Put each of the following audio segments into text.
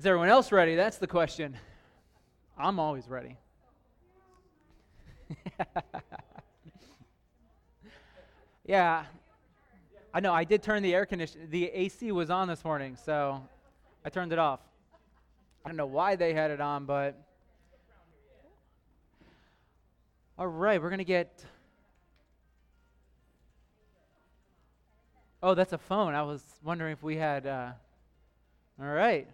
Is everyone else ready? That's the question. I'm always ready. Yeah, I know. I did turn the air conditioner. The AC was on this morning, so I turned it off. I don't know why they had it on, but all right, we're gonna get. Oh, that's a phone. I was wondering if we had. All right,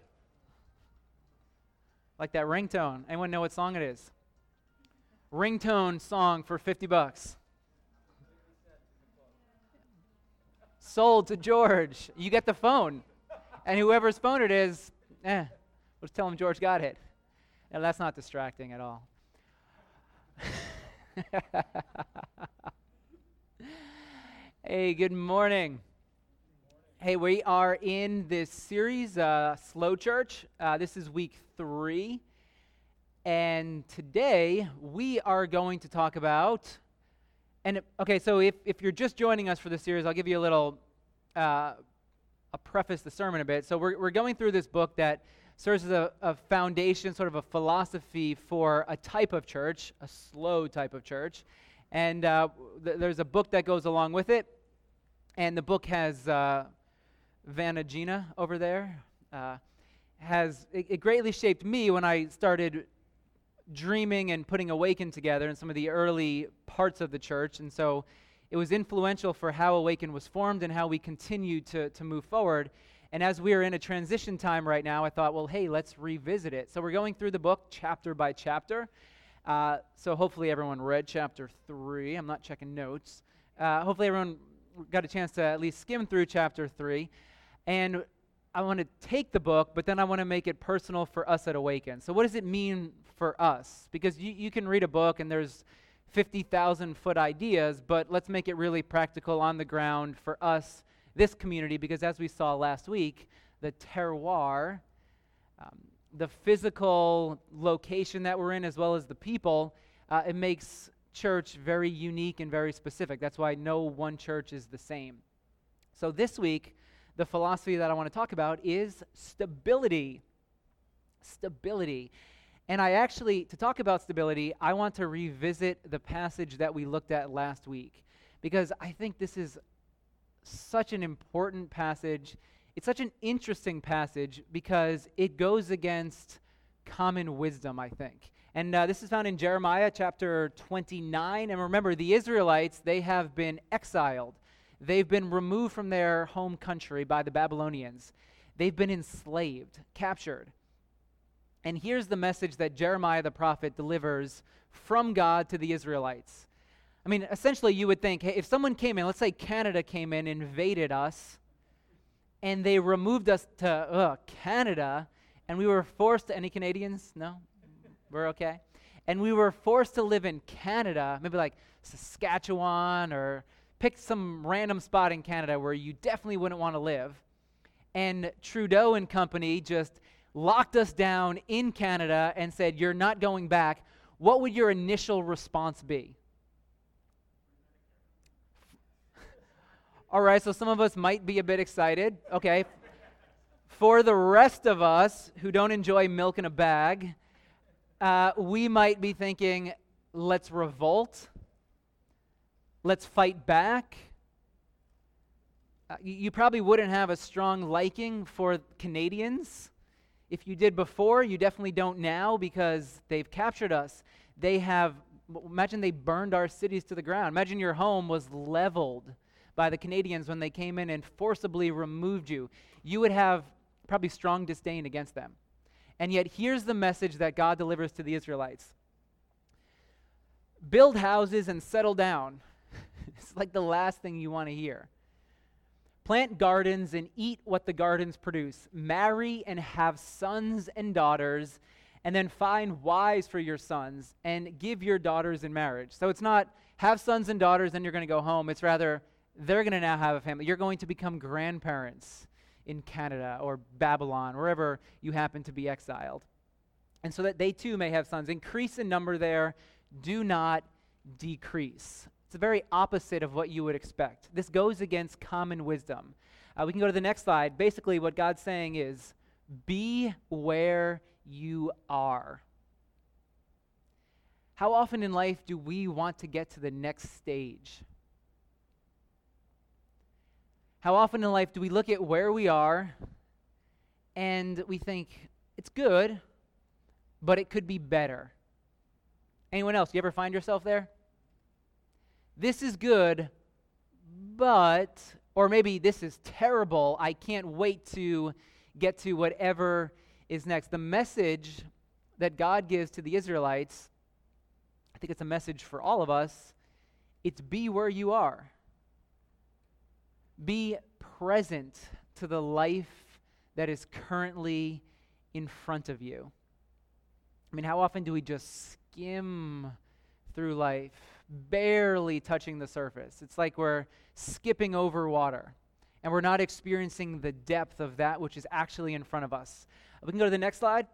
like that ringtone. Anyone know what song it is? Ringtone song for $50. Sold to George. You get the phone. And whoever's phone it is, we'll just tell him George got it. And that's not distracting at all. Hey, good morning. Hey, we are in this series, Slow Church. This is week 3. And today we are going to talk about, so if you're just joining us for this series, I'll give you a little, a preface the sermon a bit. So we're going through this book that serves as a foundation, sort of a philosophy for a type of church, a slow type of church. And there's a book that goes along with it. And the book has Vanna Gina over there. It greatly shaped me when I started dreaming and putting Awaken together in some of the early parts of the church. And so it was influential for how Awaken was formed and how we continue to move forward. And as we are in a transition time right now, I thought, well, hey, let's revisit it. So we're going through the book chapter by chapter. So hopefully everyone read chapter 3. I'm not checking notes. Hopefully everyone got a chance to at least skim through chapter 3. And I want to take the book, but then I want to make it personal for us at Awaken. So what does it mean for us? Because you can read a book and there's 50,000-foot ideas, but let's make it really practical on the ground for us, this community, because as we saw last week, the terroir, the physical location that we're in, as well as the people, it makes church very unique and very specific. That's why no one church is the same. So this week, the philosophy that I want to talk about is stability. Stability. And to talk about stability, I want to revisit the passage that we looked at last week, because I think this is such an important passage. It's such an interesting passage because it goes against common wisdom, I think. And this is found in Jeremiah chapter 29. And remember, the Israelites, they have been exiled. They've been removed from their home country by the Babylonians. They've been enslaved, captured. And here's the message that Jeremiah the prophet delivers from God to the Israelites. I mean, essentially you would think, hey, if someone came in, let's say Canada came in, invaded us, and they removed us to Canada, and we were forced to, any Canadians? No? We're okay? And we were forced to live in Canada, maybe like Saskatchewan, or pick some random spot in Canada where you definitely wouldn't want to live. And Trudeau and company just locked us down in Canada and said, you're not going back. What would your initial response be? All right, so some of us might be a bit excited. Okay. For the rest of us who don't enjoy milk in a bag, we might be thinking, let's revolt. Let's fight back. You probably wouldn't have a strong liking for Canadians. If you did before, you definitely don't now because they've captured us. Imagine they burned our cities to the ground. Imagine your home was leveled by the Canadians when they came in and forcibly removed you. You would have probably strong disdain against them. And yet here's the message that God delivers to the Israelites. Build houses and settle down. It's like the last thing you want to hear. Plant gardens and eat what the gardens produce. Marry and have sons and daughters, and then find wives for your sons and give your daughters in marriage. So it's not have sons and daughters, then you're going to go home. It's rather they're going to now have a family. You're going to become grandparents in Canada or Babylon, wherever you happen to be exiled. And so that they too may have sons. Increase in number there. Do not decrease. It's the very opposite of what you would expect. This goes against common wisdom. We can go to the next slide. Basically, what God's saying is, Be where you are. How often in life do we want to get to the next stage? How often in life do we look at where we are and we think, it's good, but it could be better? Anyone else? You ever find yourself there? This is good, but, or maybe this is terrible. I can't wait to get to whatever is next. The message that God gives to the Israelites, I think it's a message for all of us. It's be where you are. Be present to the life that is currently in front of you. I mean, how often do we just skim through life, barely touching the surface? It's like we're skipping over water, and we're not experiencing the depth of that which is actually in front of us. We can go to the next slide.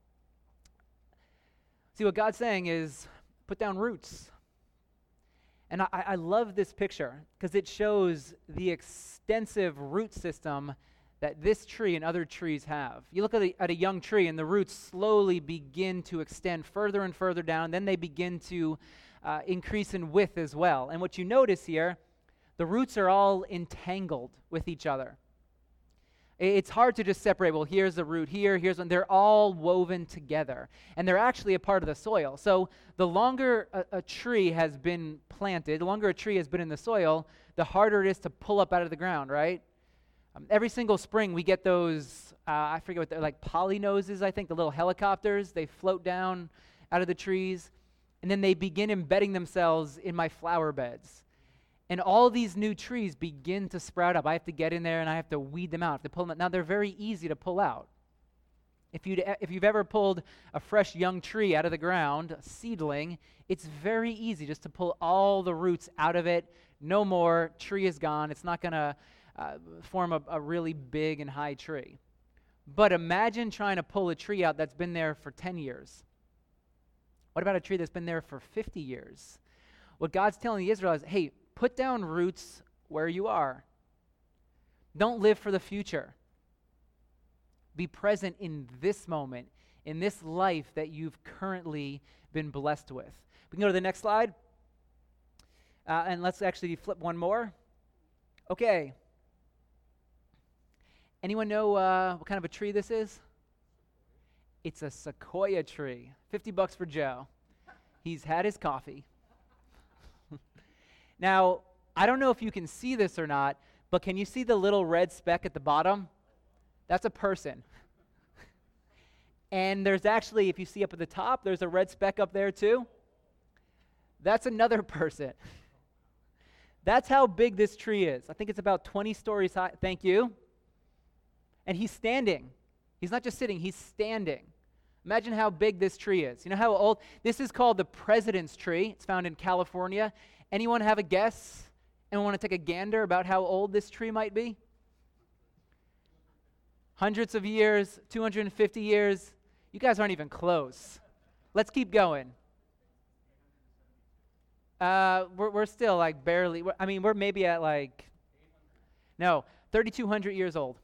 See, what God's saying is, put down roots. And I love this picture because it shows the extensive root system that this tree and other trees have. You look at a young tree and the roots slowly begin to extend further and further down. Then they begin to increase in width as well. And what you notice here, the roots are all entangled with each other. It's hard to just separate, well, here's a root here, here's one. They're all woven together, and they're actually a part of the soil. So the longer a tree has been planted, the longer a tree has been in the soil, the harder it is to pull up out of the ground, right? Every single spring we get those, I forget what they're like, polynoses, I think, the little helicopters. They float down out of the trees, and then they begin embedding themselves in my flower beds. And all these new trees begin to sprout up. I have to get in there and I have to weed them out. I have to pull them out. Now, they're very easy to pull out. If you've ever pulled a fresh young tree out of the ground, a seedling, it's very easy just to pull all the roots out of it. No more. Tree is gone. It's not going to form a really big and high tree. But imagine trying to pull a tree out that's been there for 10 years. What about a tree that's been there for 50 years? What God's telling the Israelites, hey, put down roots where you are. Don't live for the future. Be present in this moment, in this life that you've currently been blessed with. We can go to the next slide. And let's actually flip one more. Okay. Anyone know what kind of a tree this is? It's a sequoia tree. $50 for Joe. He's had his coffee. Now, I don't know if you can see this or not, but can you see the little red speck at the bottom? That's a person. And there's actually, if you see up at the top, there's a red speck up there too. That's another person. That's how big this tree is. I think it's about 20 stories high. Thank you. And he's standing. He's not just sitting, he's standing. Imagine how big this tree is. You know how old? This is called the President's Tree. It's found in California. Anyone have a guess? Anyone want to take a gander about how old this tree might be? Hundreds of years, 250 years. You guys aren't even close. Let's keep going. We're still like barely, we're maybe at like, no, 3,200 years old.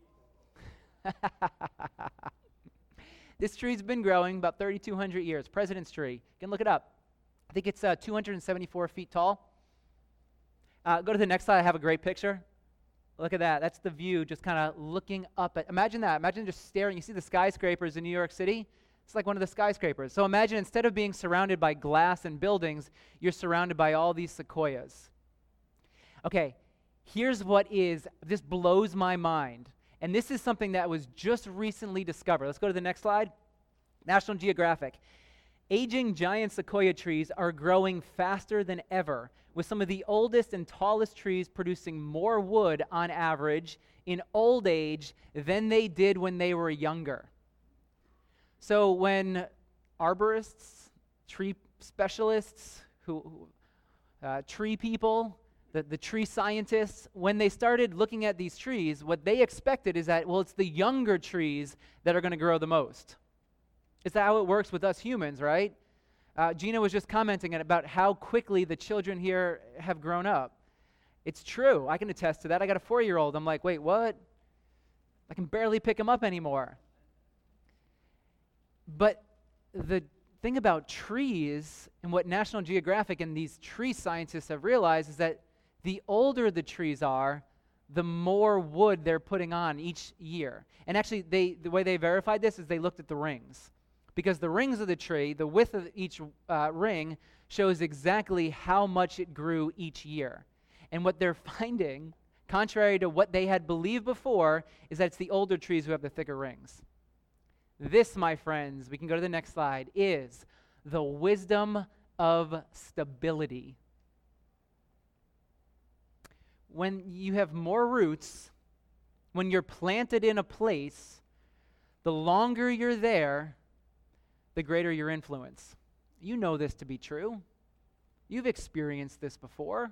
This tree's been growing about 3,200 years. President's Tree. You can look it up. I think it's 274 feet tall. Go to the next slide. I have a great picture. Look at that. That's the view, just kind of looking up at, imagine that. Imagine just staring. You see the skyscrapers in New York City? It's like one of the skyscrapers. So imagine instead of being surrounded by glass and buildings, you're surrounded by all these sequoias. Okay, here's what this blows my mind. And this is something that was just recently discovered. Let's go to the next slide. National Geographic. Aging giant sequoia trees are growing faster than ever, with some of the oldest and tallest trees producing more wood on average in old age than they did when they were younger. So when arborists, tree specialists, tree people, the tree scientists, when they started looking at these trees, what they expected is that, well, it's the younger trees that are going to grow the most. Is that how it works with us humans, right? Gina was just commenting about how quickly the children here have grown up. It's true. I can attest to that. I got a 4-year-old. I'm like, wait, what? I can barely pick him up anymore. But the thing about trees and what National Geographic and these tree scientists have realized is that the older the trees are, the more wood they're putting on each year. And actually, the way they verified this is they looked at the rings. Because the rings of the tree, the width of each ring, shows exactly how much it grew each year. And what they're finding, contrary to what they had believed before, is that it's the older trees who have the thicker rings. This, my friends, we can go to the next slide, is the wisdom of stability. When you have more roots, when you're planted in a place, the longer you're there, the greater your influence. You know this to be true. You've experienced this before.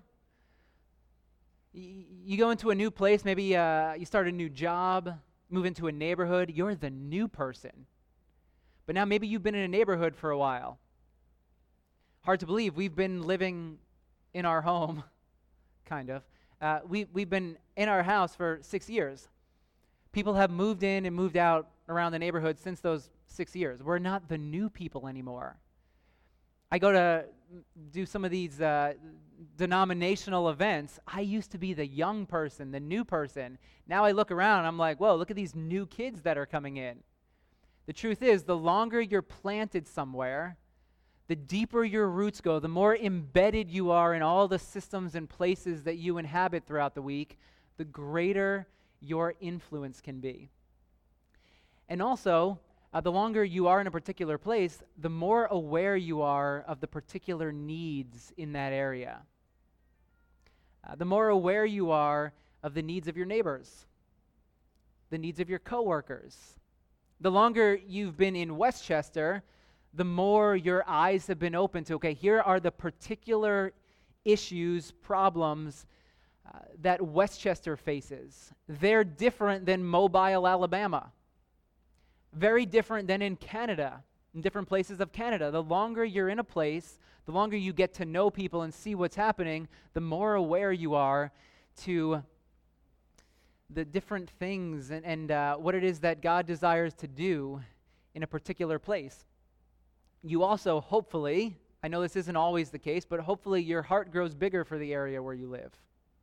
You go into a new place, maybe you start a new job, move into a neighborhood, you're the new person. But now maybe you've been in a neighborhood for a while. Hard to believe, we've been living in our home, kind of. We've been in our house for 6 years. People have moved in and moved out around the neighborhood since those 6 years. We're not the new people anymore. I go to do some of these denominational events. I used to be the young person, the new person. Now I look around and I'm like, whoa, look at these new kids that are coming in. The truth is, the longer you're planted somewhere, the deeper your roots go, the more embedded you are in all the systems and places that you inhabit throughout the week, the greater your influence can be. And also, the longer you are in a particular place, the more aware you are of the particular needs in that area. The more aware you are of the needs of your neighbors, the needs of your coworkers. The longer you've been in Westchester, the more your eyes have been open to, okay, here are the particular issues, problems that Westchester faces. They're different than Mobile, Alabama. Very different than in Canada, in different places of Canada. The longer you're in a place, the longer you get to know people and see what's happening, the more aware you are to the different things and what it is that God desires to do in a particular place. You also, hopefully, I know this isn't always the case, but hopefully your heart grows bigger for the area where you live.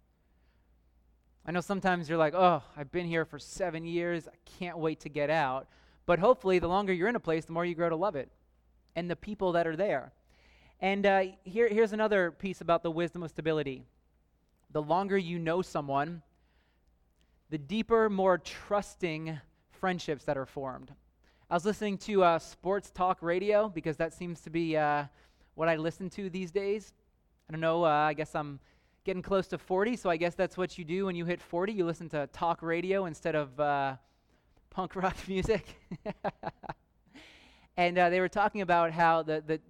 I know sometimes you're like, oh, I've been here for 7 years, I can't wait to get out. But hopefully the longer you're in a place, the more you grow to love it and the people that are there. And here's another piece about the wisdom of stability. The longer you know someone, the deeper, more trusting friendships that are formed. I was listening to sports talk radio because that seems to be what I listen to these days. I don't know, I guess I'm getting close to 40, so I guess that's what you do when you hit 40. You listen to talk radio instead of punk rock music. And they were talking about how the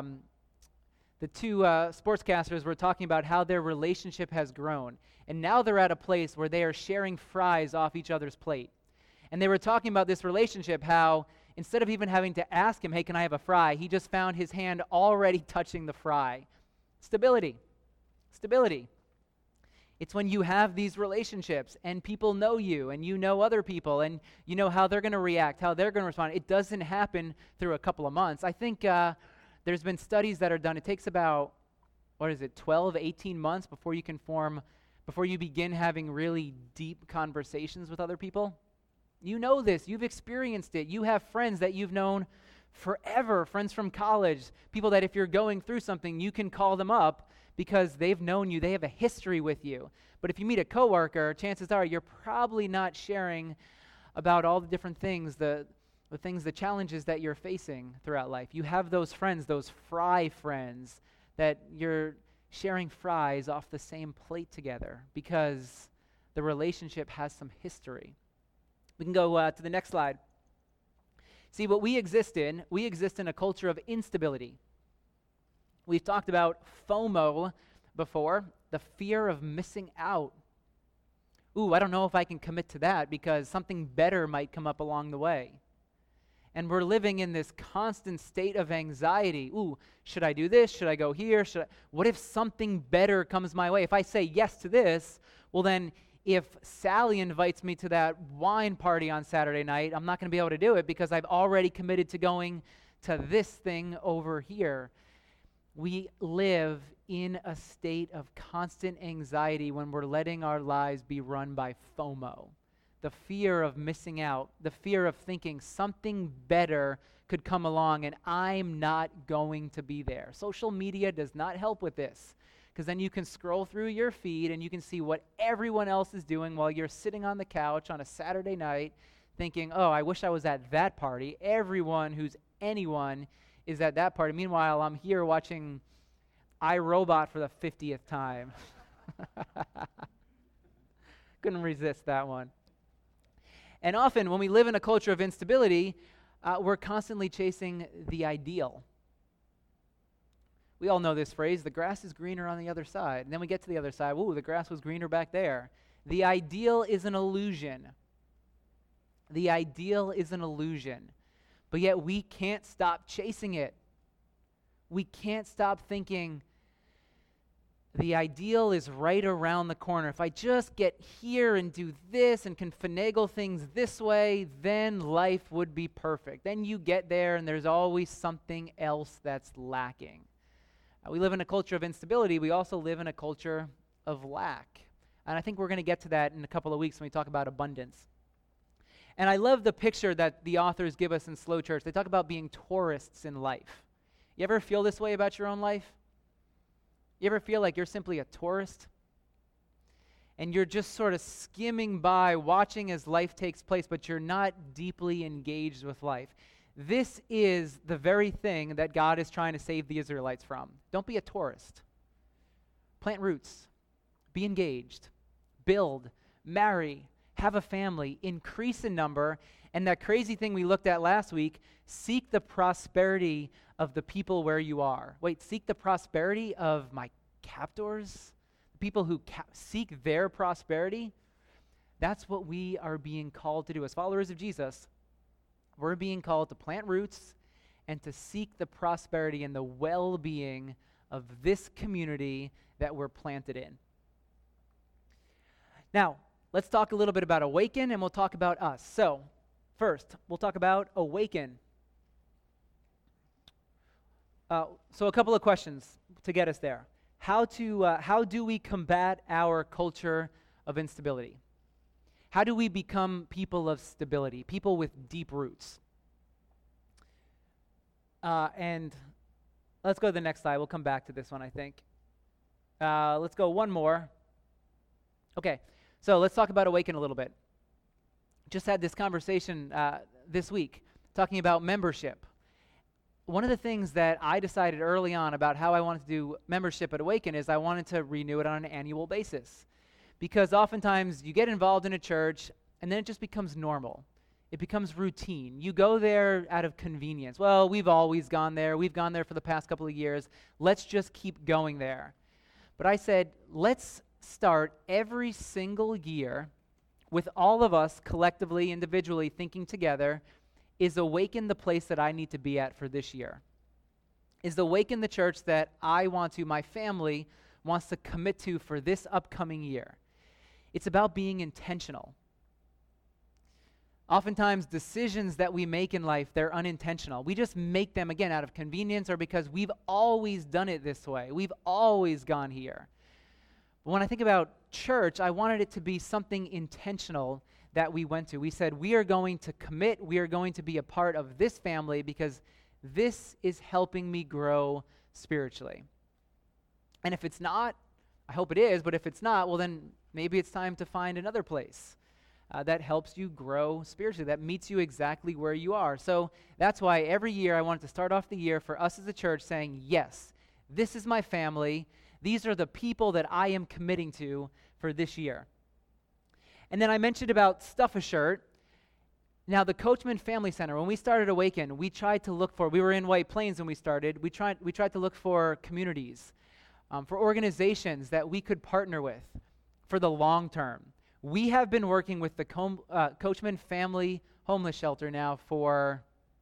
two sportscasters were talking about how their relationship has grown. And now they're at a place where they are sharing fries off each other's plate. And they were talking about this relationship, how instead of even having to ask him, hey, can I have a fry? He just found his hand already touching the fry. Stability. Stability. It's when you have these relationships and people know you and you know other people and you know how they're going to react, how they're going to respond. It doesn't happen through a couple of months. I think there's been studies that are done. It takes about, 12, 18 months before you begin having really deep conversations with other people. You know this. You've experienced it. You have friends that you've known forever, friends from college, people that if you're going through something, you can call them up because they've known you. They have a history with you. But if you meet a coworker, chances are you're probably not sharing about all the different things, the challenges that you're facing throughout life. You have those friends, those fry friends, that you're sharing fries off the same plate together because the relationship has some history. We can go to the next slide. See, what we exist in a culture of instability. We've talked about FOMO before, the fear of missing out. Ooh, I don't know if I can commit to that because something better might come up along the way. And we're living in this constant state of anxiety. Ooh, should I do this? Should I go here? What if something better comes my way? If I say yes to this, well then if Sally invites me to that wine party on Saturday night, I'm not going to be able to do it because I've already committed to going to this thing over here. We live in a state of constant anxiety when we're letting our lives be run by FOMO. The fear of missing out, the fear of thinking something better could come along and I'm not going to be there. Social media does not help with this, because then you can scroll through your feed and you can see what everyone else is doing while you're sitting on the couch on a Saturday night thinking, oh, I wish I was at that party. Everyone who's anyone is at that party. Meanwhile, I'm here watching iRobot for the 50th time. Couldn't resist that one. And often when we live in a culture of instability, we're constantly chasing the ideal. We all know this phrase, the grass is greener on the other side. And then we get to the other side, ooh, the grass was greener back there. The ideal is an illusion. The ideal is an illusion. But yet we can't stop chasing it. We can't stop thinking, the ideal is right around the corner. If I just get here and do this and can finagle things this way, then life would be perfect. Then you get there and there's always something else that's lacking. We live in a culture of instability. We also live in a culture of lack. And I think we're going to get to that in a couple of weeks when we talk about abundance. And I love the picture that the authors give us in Slow Church. They talk about being tourists in life. You ever feel this way about your own life? You ever feel like you're simply a tourist? And you're just sort of skimming by, watching as life takes place, but you're not deeply engaged with life. This is the very thing that God is trying to save the Israelites from. Don't be a tourist. Plant roots. Be engaged. Build. Marry. Have a family. Increase in number. And that crazy thing we looked at last week, seek the prosperity of the people where you are. Wait, seek the prosperity of my captors? People who seek their prosperity? That's what we are being called to do. As followers of Jesus, we're being called to plant roots and to seek the prosperity and the well-being of this community that we're planted in. Now, let's talk a little bit about Awaken, and we'll talk about us. So, first, we'll talk about Awaken. So a couple of questions to get us there. How do we combat our culture of instability? How do we become people of stability, people with deep roots? And let's go to the next slide. We'll come back to this one, I think. Let's go one more. Okay, so let's talk about Awaken a little bit. Just had this conversation this week talking about membership. One of the things that I decided early on about how I wanted to do membership at Awaken is I wanted to renew it on an annual basis. Because oftentimes you get involved in a church and then it just becomes normal. It becomes routine. You go there out of convenience. Well, we've always gone there. We've gone there for the past couple of years. Let's just keep going there. But I said, let's start every single year with all of us collectively, individually thinking together, is Awaken the place that I need to be at for this year? Is Awaken the church that I want to, my family wants to commit to for this upcoming year? It's about being intentional. Oftentimes, decisions that we make in life, they're unintentional. We just make them, again, out of convenience or because we've always done it this way. We've always gone here. But when I think about church, I wanted it to be something intentional that we went to. We said, we are going to commit, we are going to be a part of this family because this is helping me grow spiritually. And if it's not, I hope it is, but if it's not, well then maybe it's time to find another place that helps you grow spiritually, that meets you exactly where you are. So that's why every year I wanted to start off the year for us as a church saying, yes, this is my family. These are the people that I am committing to for this year. And then I mentioned about Stuff a Shirt. Now, the Coachman Family Center, when we started Awaken, we tried to look for, we were in White Plains when we started, we tried to look for communities, for organizations that we could partner with for the long term. We have been working with the Coachman Family Homeless Shelter now for,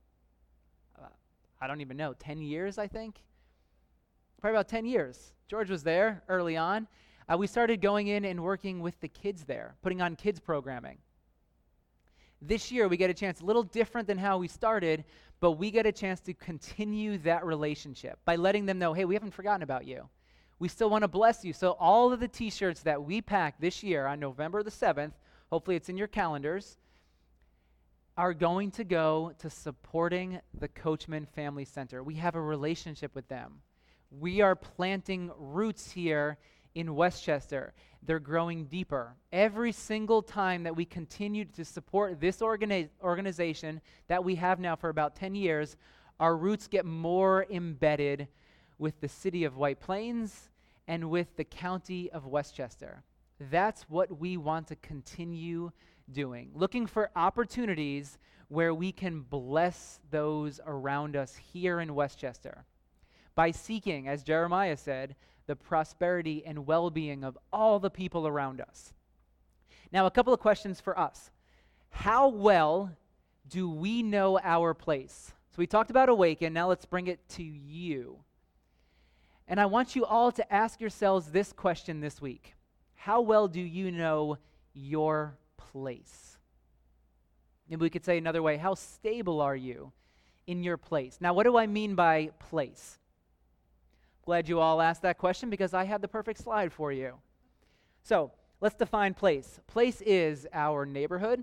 I don't even know, 10 years, I think? Probably about 10 years. George was there early on. We started going in and working with the kids there, putting on kids programming. This year, we get a chance, a little different than how we started, but we get a chance to continue that relationship by letting them know, hey, we haven't forgotten about you. We still want to bless you. So all of the t-shirts that we packed this year on November the 7th, hopefully it's in your calendars, are going to go to supporting the Coachman Family Center. We have a relationship with them. We are planting roots here in Westchester. They're growing deeper. Every single time that we continue to support this organization that we have now for about 10 years, our roots get more embedded with the city of White Plains and with the county of Westchester. That's what we want to continue doing, looking for opportunities where we can bless those around us here in Westchester by seeking, as Jeremiah said, the prosperity and well-being of all the people around us. Now, a couple of questions for us. How well do we know our place? So we talked about Awaken, now let's bring it to you. And I want you all to ask yourselves this question this week. How well do you know your place? Maybe we could say another way, how stable are you in your place? Now, what do I mean by place? Glad you all asked that question because I have the perfect slide for you. So, let's define place. Place is our neighborhood.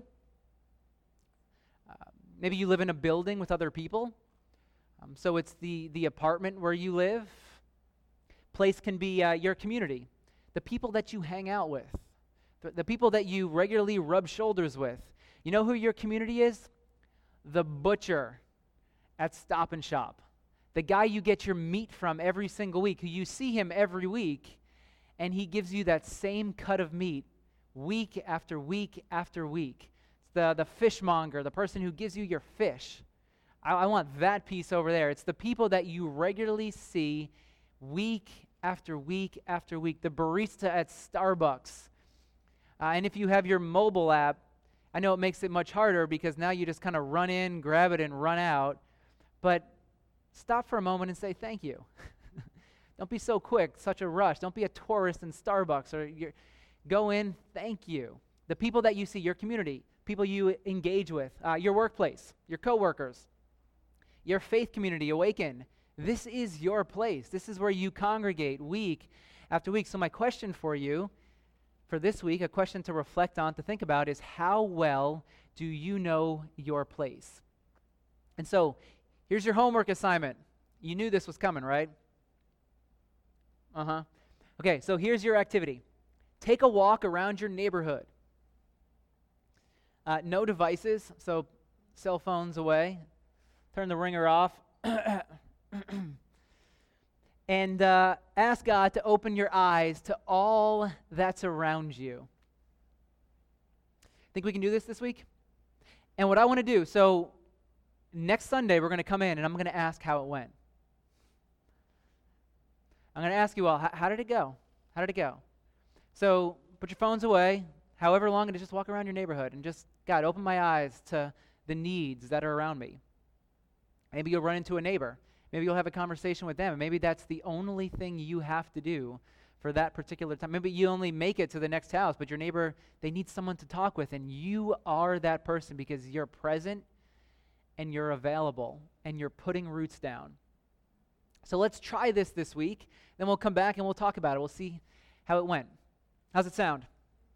Maybe you live in a building with other people. So it's the apartment where you live. Place can be your community, the people that you hang out with, the people that you regularly rub shoulders with. You know who your community is? The butcher at Stop and Shop. The guy you get your meat from every single week, who you see him every week, and he gives you that same cut of meat week after week after week. It's the fishmonger, the person who gives you your fish. I want that piece over there. It's the people that you regularly see week after week after week. The barista at Starbucks. And if you have your mobile app, I know it makes it much harder because now you just kind of run in, grab it, and run out. But stop for a moment and say thank you. Don't be so quick, such a rush. Don't be a tourist in Starbucks. Go in, thank you. The people that you see, your community, people you engage with, your workplace, your coworkers, your faith community, Awaken. This is your place. This is where you congregate week after week. So my question for you for this week, a question to reflect on, to think about, is how well do you know your place? And so here's your homework assignment. You knew this was coming, right? Okay, so here's your activity. Take a walk around your neighborhood. No devices, so cell phones away. Turn the ringer off. And ask God to open your eyes to all that's around you. Think we can do this week? And what I want to do, so next Sunday we're going to come in and I'm going to ask how it went. I'm going to ask you all, how did it go? How did it go? So put your phones away, however long it is, just walk around your neighborhood and just, God, open my eyes to the needs that are around me. Maybe you'll run into a neighbor. Maybe you'll have a conversation with them. And maybe that's the only thing you have to do for that particular time. Maybe you only make it to the next house, but your neighbor, they need someone to talk with, and you are that person because you're present and you're available and you're putting roots down. So let's try this week. Then we'll come back and we'll talk about it. We'll see how it went. How's it sound?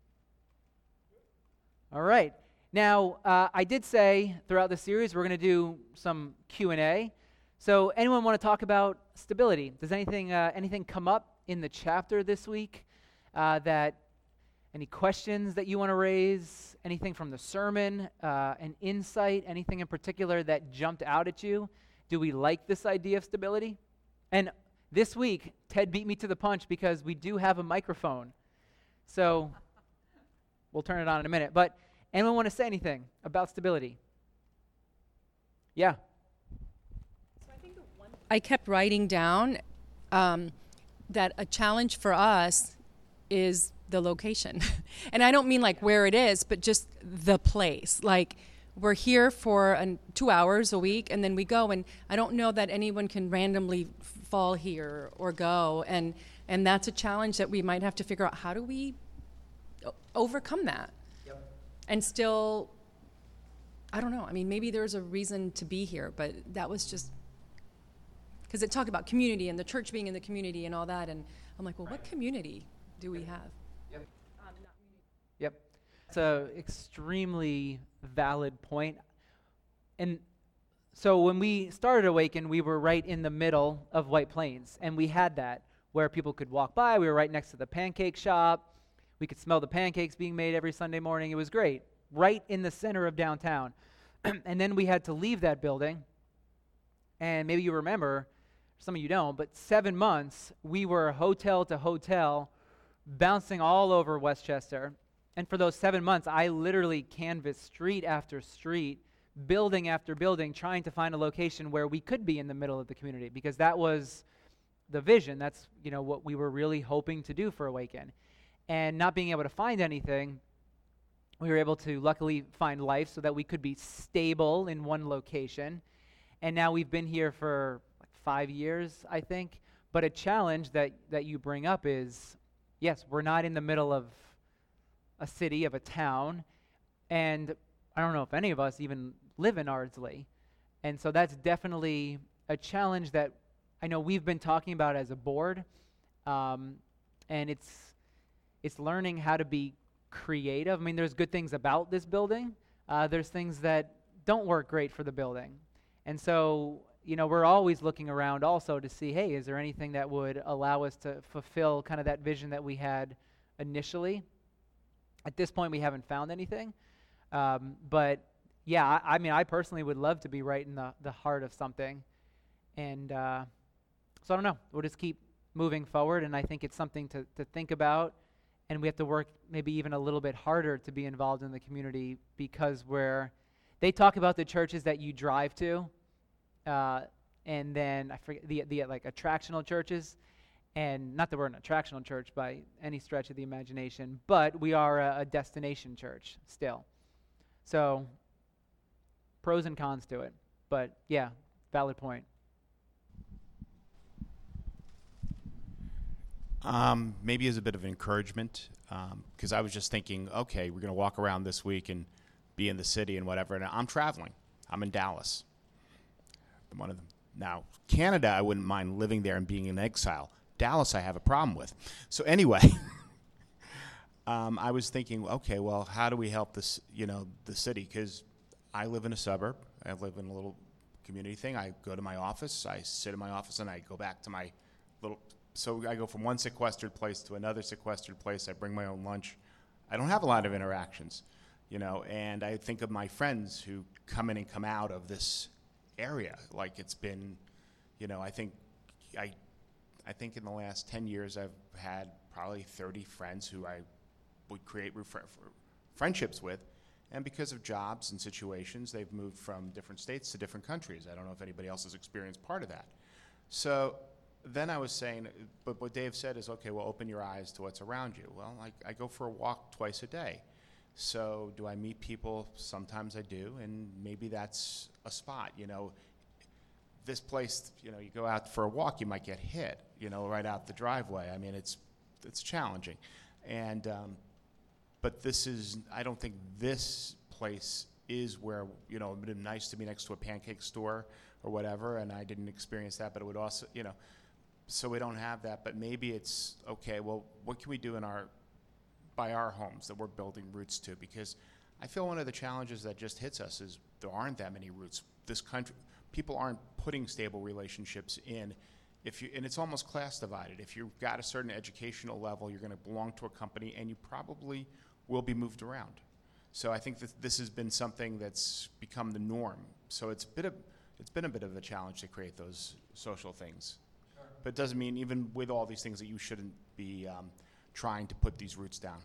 All right. Now, I did say throughout the series we're going to do some Q&A. So anyone want to talk about stability? Does anything come up in the chapter this week? Any questions that you want to raise? Anything from the sermon? An insight? Anything in particular that jumped out at you? Do we like this idea of stability? And this week, Ted beat me to the punch because we do have a microphone. So we'll turn it on in a minute. But anyone want to say anything about stability? Yeah. So I kept writing down that a challenge for us is the location. And I don't mean like where it is, but just the place. Like we're here for 2 hours a week and then we go, and I don't know that anyone can randomly fall here or go. And And that's a challenge that we might have to figure out, how do we overcome that? Yep. And still, I don't know, I mean, maybe there's a reason to be here, but that was just, because it talked about community and the church being in the community and all that, and I'm like, well, what community do we have? Yep. Yep. It's an extremely valid point. And so when we started Awaken, we were right in the middle of White Plains, and we had that where people could walk by. We were right next to the pancake shop. We could smell the pancakes being made every Sunday morning. It was great, right in the center of downtown. And then we had to leave that building, and maybe you remember, some of you don't, but 7 months we were hotel to hotel, bouncing all over Westchester. And for those 7 months, I literally canvassed street after street, building after building, trying to find a location where we could be in the middle of the community, because that was the vision. That's, what we were really hoping to do for Awaken. And not being able to find anything, we were able to luckily find life so that we could be stable in one location. And now we've been here for 5 years, I think. But a challenge that you bring up is, yes, we're not in the middle of a city, of a town, and I don't know if any of us even live in Ardsley. And so that's definitely a challenge that I know we've been talking about as a board, and it's learning how to be creative. I mean, there's good things about this building. There's things that don't work great for the building. And so, we're always looking around also to see, hey, is there anything that would allow us to fulfill kind of that vision that we had initially? At this point, we haven't found anything. But, yeah, I personally would love to be right in the heart of something. And so I don't know. We'll just keep moving forward, and I think it's something to think about. And we have to work maybe even a little bit harder to be involved in the community, because they talk about the churches that you drive to, and then I forget the like attractional churches, and not that we're an attractional church by any stretch of the imagination, but we are a destination church still. So pros and cons to it, but yeah, valid point. Maybe as a bit of encouragement, because I was just thinking, okay, we're going to walk around this week and be in the city and whatever, and I'm traveling. I'm in Dallas. Now, Canada, I wouldn't mind living there and being in exile. Dallas, I have a problem with. So anyway, I was thinking, okay, well, how do we help this, the city? Because I live in a suburb. I live in a little community thing. I go to my office. I sit in my office, and I go back to my little. So I go from one sequestered place to another sequestered place. I bring my own lunch. I don't have a lot of interactions, and I think of my friends who come in and come out of this area. Like it's been, I think in the last 10 years I've had probably 30 friends who I would create friendships with. And because of jobs and situations, they've moved from different states to different countries. I don't know if anybody else has experienced part of that. So then I was saying, but what Dave said is, okay, well, open your eyes to what's around you. Well, I go for a walk twice a day. So do I meet people? Sometimes I do, and maybe that's a spot. This place, you go out for a walk, you might get hit, right out the driveway. I mean, it's challenging. And but I don't think this place is where, it would be nice to be next to a pancake store or whatever, and I didn't experience that, but it would also, so we don't have that, but maybe it's, okay, well, what can we do by our homes that we're building roots to? Because I feel one of the challenges that just hits us is there aren't that many roots. This country, people aren't putting stable relationships in. And it's almost class divided. If you've got a certain educational level, you're going to belong to a company, and you probably will be moved around. So I think that this has been something that's become the norm. So it's been a bit of a challenge to create those social things. Sure. But it doesn't mean, even with all these things, that you shouldn't be trying to put these roots down.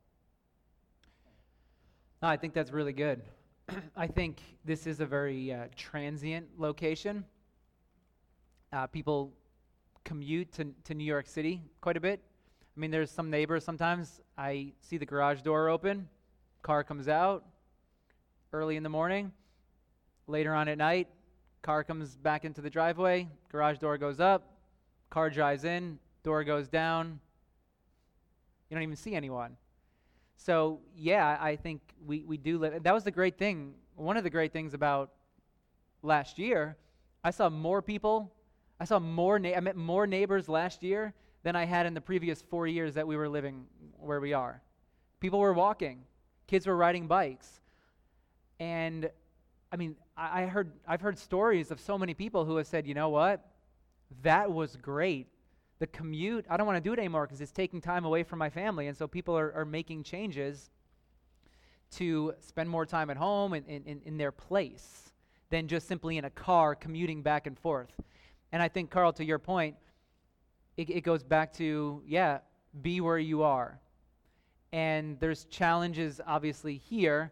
No, I think that's really good. I think this is a very transient location. People commute to New York City quite a bit. I mean, there's some neighbors sometimes, I see the garage door open, car comes out early in the morning, later on at night, car comes back into the driveway, garage door goes up, car drives in, door goes down, you don't even see anyone. So, yeah, I think we do live. That was the great thing. One of the great things about last year, I saw more people. I met more neighbors last year than I had in the previous 4 years that we were living where we are. People were walking. Kids were riding bikes. And, I mean, I've heard stories of so many people who have said, you know what? That was great. The commute, I don't want to do it anymore because it's taking time away from my family. And so people are making changes to spend more time at home and in their place than just simply in a car commuting back and forth. And I think, Carl, to your point, it goes back to, be where you are. And there's challenges, obviously, here,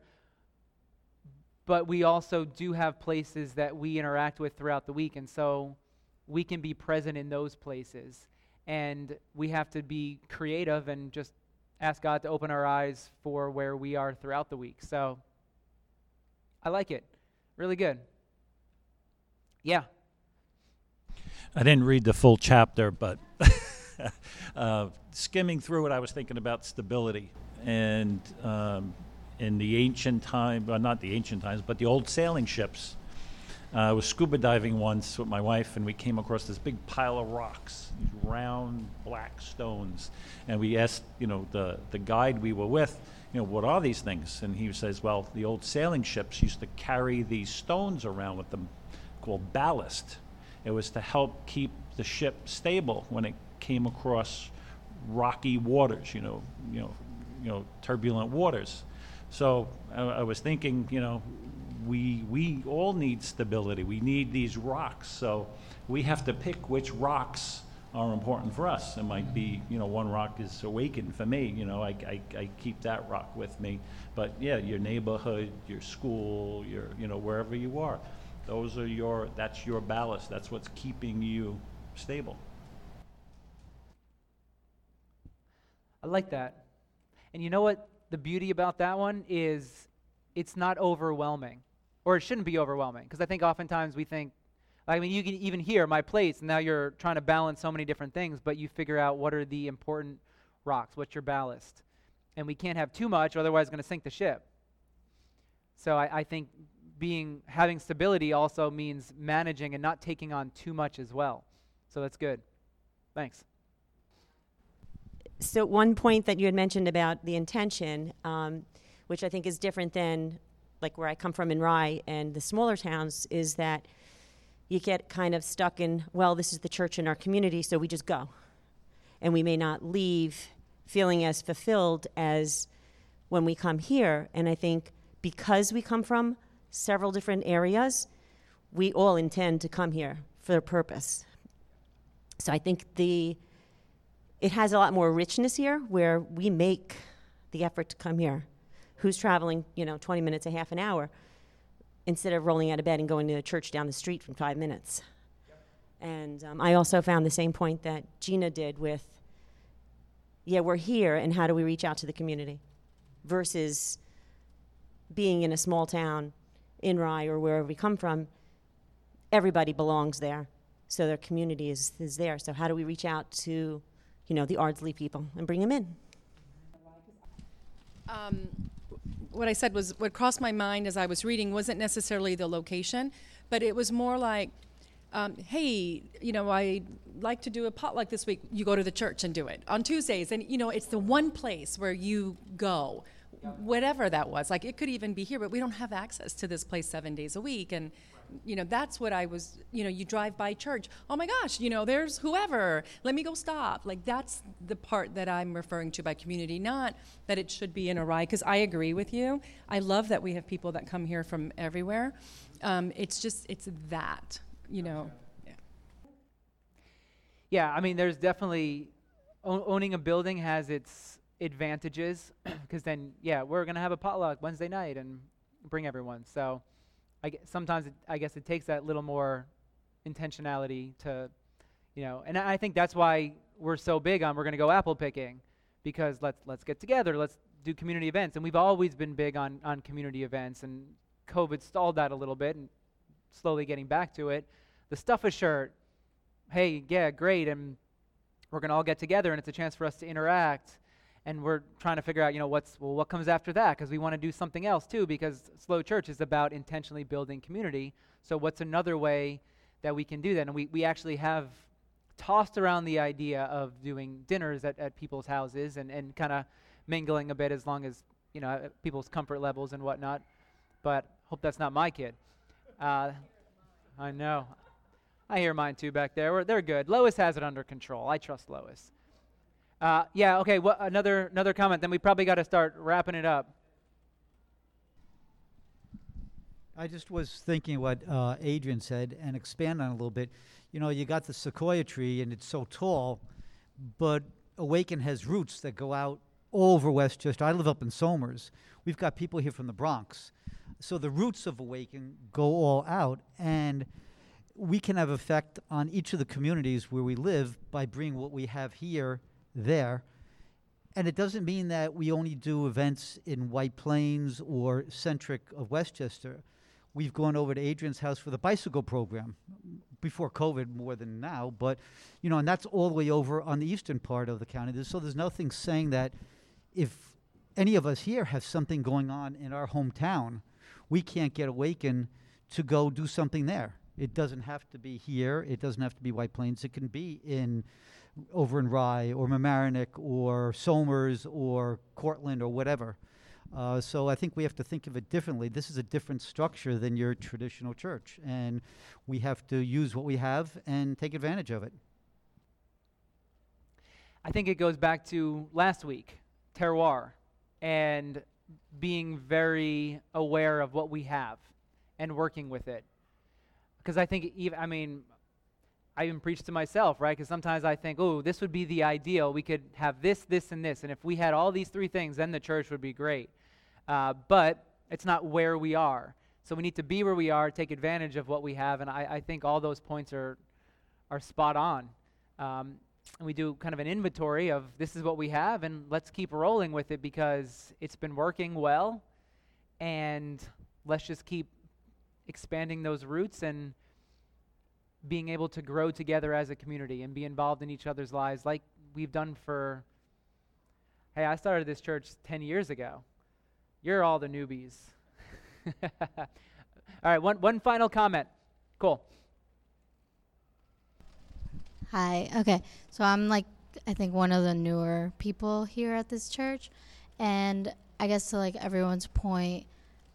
but we also do have places that we interact with throughout the week. And so we can be present in those places. And we have to be creative and just ask God to open our eyes for where we are throughout the week. So I like it. Really good. Yeah. I didn't read the full chapter, but skimming through it, I was thinking about stability. And in the ancient time, well, not the ancient times, but the old sailing ships, I was scuba diving once with my wife, and we came across this big pile of rocks, these round black stones. And we asked, the guide we were with, what are these things? And he says, well, the old sailing ships used to carry these stones around with them called ballast. It was to help keep the ship stable when it came across rocky waters, turbulent waters. So I was thinking, we all need stability. We need these rocks. So we have to pick which rocks are important for us. It might be, one rock is awakened for me. I keep that rock with me. But yeah, your neighborhood, your school, your, wherever you are, that's your ballast. That's what's keeping you stable. I like that. And you know what the beauty about that one is? It's not overwhelming, or it shouldn't be overwhelming, because I think oftentimes we think, you can even hear my plates, and now you're trying to balance so many different things, but you figure out what are the important rocks, what's your ballast. And we can't have too much, otherwise it's going to sink the ship. So I think having stability also means managing and not taking on too much as well. So that's good. Thanks. So one point that you had mentioned about the intention, which I think is different than like where I come from in Rye and the smaller towns, is that you get kind of stuck in, well, this is the church in our community, so we just go. And we may not leave feeling as fulfilled as when we come here. And I think because we come from several different areas, we all intend to come here for a purpose. So I think it has a lot more richness here where we make the effort to come here. Who's traveling, 20 minutes, a half an hour, instead of rolling out of bed and going to a church down the street for 5 minutes. Yep. And I also found the same point that Gina did with, we're here, and how do we reach out to the community? Versus being in a small town in Rye or wherever we come from, everybody belongs there. So their community is there. So how do we reach out to, the Ardsley people and bring them in? What I said was, what crossed my mind as I was reading wasn't necessarily the location, but it was more like, hey, I'd like to do a potluck this week. You go to the church and do it on Tuesdays. And, it's the one place where you go, whatever that was. Like, it could even be here, but we don't have access to this place 7 days a week. And, that's what I was, you drive by church. Oh my gosh, there's whoever. Let me go stop. Like, that's the part that I'm referring to by community, not that it should be in a Rye, because I agree with you. I love that we have people that come here from everywhere. It's that, Yeah. Yeah, there's definitely, owning a building has its advantages, because then, we're going to have a potluck Wednesday night and bring everyone. So sometimes I guess it takes that little more intentionality to, and I think that's why we're so big on we're going to go apple picking, because let's get together, let's do community events. And we've always been big on community events, and COVID stalled that a little bit and slowly getting back to it. The Stuff a Shirt, hey, yeah, great. And we're going to all get together, and it's a chance for us to interact. And we're trying to figure out, what comes after that, because we want to do something else too, because Slow Church is about intentionally building community. So what's another way that we can do that? And we actually have tossed around the idea of doing dinners at people's houses and kind of mingling a bit, as long as, people's comfort levels and whatnot. But hope that's not my kid. I know. I hear mine too back there. They're good. Lois has it under control. I trust Lois. Okay, another comment, then we probably got to start wrapping it up. I just was thinking what Adrian said and expand on it a little bit. You got the sequoia tree, and it's so tall, but Awaken has roots that go out all over Westchester. I live up in Somers. We've got people here from the Bronx. So the roots of Awaken go all out, and we can have effect on each of the communities where we live by bringing what we have here there. And it doesn't mean that we only do events in White Plains or centric of Westchester. We've gone over to Adrian's house for the bicycle program before COVID, more than now, but and that's all the way over on the eastern part of the county. So there's nothing saying that if any of us here have something going on in our hometown, we can't get Awaken to go do something there. It doesn't have to be here. It doesn't have to be White Plains. It can be over in Rye or Mamaroneck or Somers or Cortland or whatever. So I think we have to think of it differently. This is a different structure than your traditional church, and we have to use what we have and take advantage of it. I think it goes back to last week, terroir, and being very aware of what we have and working with it. Because I think, I even preach to myself, right? Because sometimes I think, this would be the ideal. We could have this, this, and this. And if we had all these three things, then the church would be great. But it's not where we are. So we need to be where we are, take advantage of what we have. And I think all those points are spot on. And we do kind of an inventory of this is what we have, and let's keep rolling with it because it's been working well. And let's just keep expanding those roots and being able to grow together as a community and be involved in each other's lives like we've done I started this church 10 years ago. You're all the newbies. All right, one final comment. Cool. Hi, okay. So I'm I think one of the newer people here at this church. And I guess to everyone's point,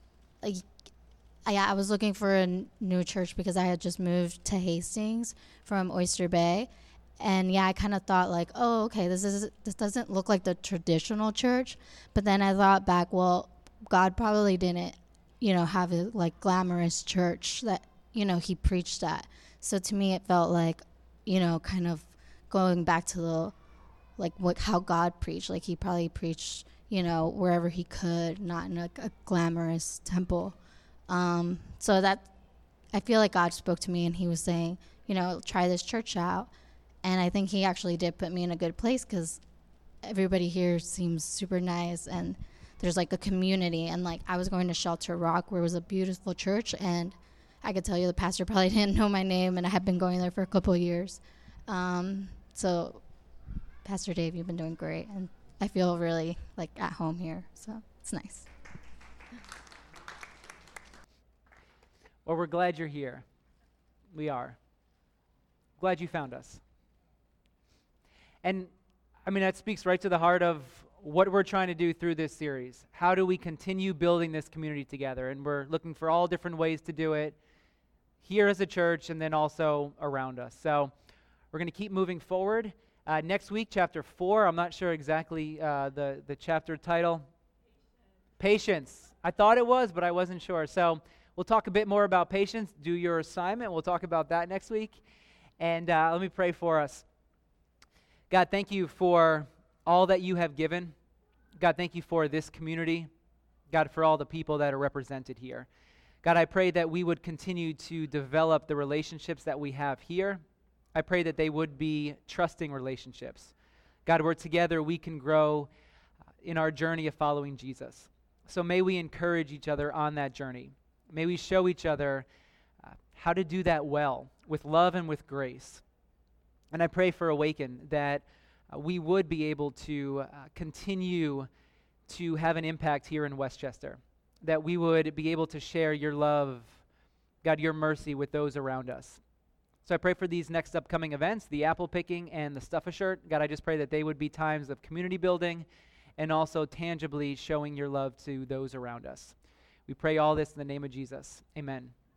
I was looking for a new church because I had just moved to Hastings from Oyster Bay. And I kind of thought okay, this doesn't look like the traditional church. But then I thought back, well, God probably didn't, have a glamorous church that, he preached at. So to me, it felt kind of going back to the, how God preached. He probably preached, wherever he could, not in a glamorous temple. So that I feel like God spoke to me and he was saying, try this church out. And I think he actually did put me in a good place because everybody here seems super nice and there's a community. And I was going to Shelter Rock where it was a beautiful church, and I could tell you the pastor probably didn't know my name, and I had been going there for a couple of years. So Pastor Dave, you've been doing great, and I feel really at home here, so it's nice. Well, we're glad you're here. We are. Glad you found us. And, that speaks right to the heart of what we're trying to do through this series. How do we continue building this community together? And we're looking for all different ways to do it here as a church and then also around us. So we're going to keep moving forward. Next week, chapter 4, I'm not sure exactly the chapter title. Patience. I thought it was, but I wasn't sure. So we'll talk a bit more about patience. Do your assignment. We'll talk about that next week. And let me pray for us. God, thank you for all that you have given. God, thank you for this community. God, for all the people that are represented here. God, I pray that we would continue to develop the relationships that we have here. I pray that they would be trusting relationships. God, where together we can grow in our journey of following Jesus. So may we encourage each other on that journey. May we show each other how to do that well, with love and with grace. And I pray for Awaken that we would be able to continue to have an impact here in Westchester, that we would be able to share your love, God, your mercy with those around us. So I pray for these next upcoming events, the apple picking and the Stuff-A-Shirt. God, I just pray that they would be times of community building and also tangibly showing your love to those around us. We pray all this in the name of Jesus. Amen.